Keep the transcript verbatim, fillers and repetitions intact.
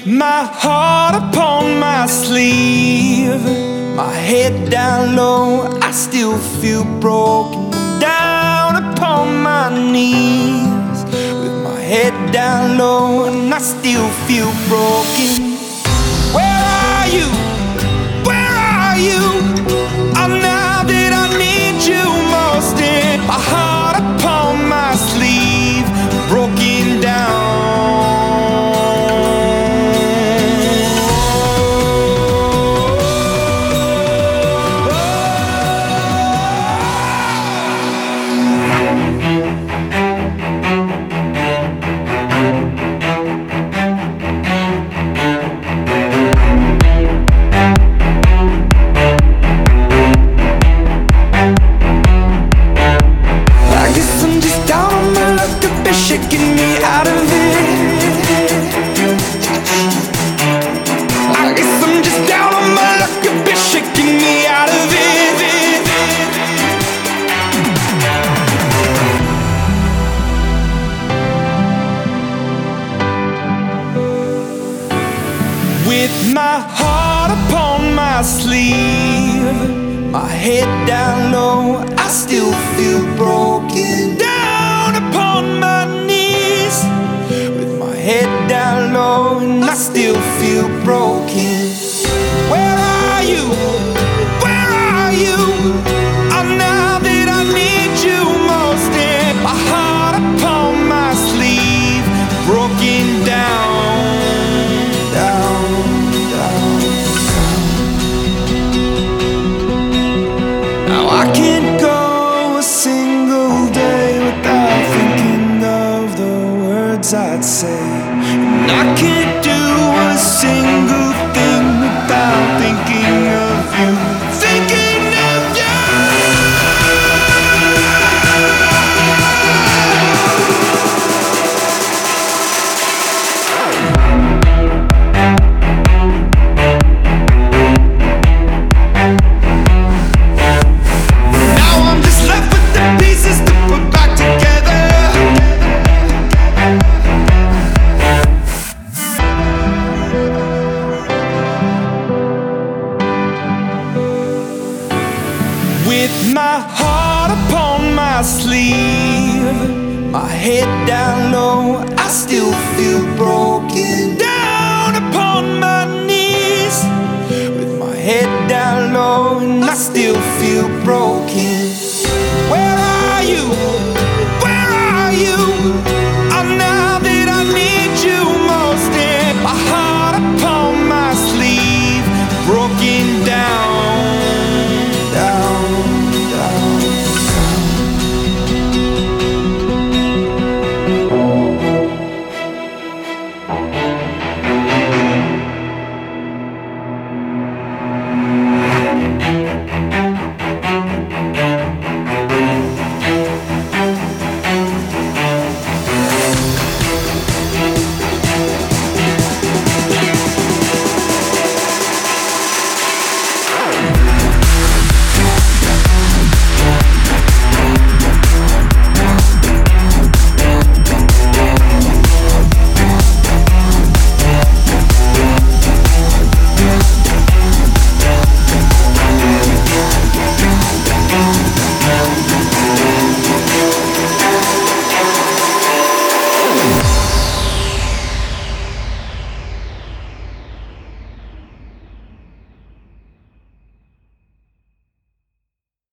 my heart upon my sleeve, my head down low, I still feel broken. Down upon my knees, with my head down low, and I still feel broken. Where are you? Where are you? Oh, now that I need you most, in my heart upon my sleeve, broken down. Shaking me out of it. I guess I'm just down on my luck, a bit shaking me out of it. With my heart upon my sleeve, my head down low, I still feel broken. Down upon my knees, with my head down low, and I still feel broken. Where are you? Where are you? Oh, now that I need you most, in my heart upon my sleeve, broken down, down, down, down. Now I can't go a single day without thinking of the words I'd say, and I can't do a single thing without thinking of you, thinking of you. Now I'm just left with the pieces to put back together. With my heart upon my sleeve, my head down low, I still feel broken. Down upon my knees, with my head down low, and I still feel broken.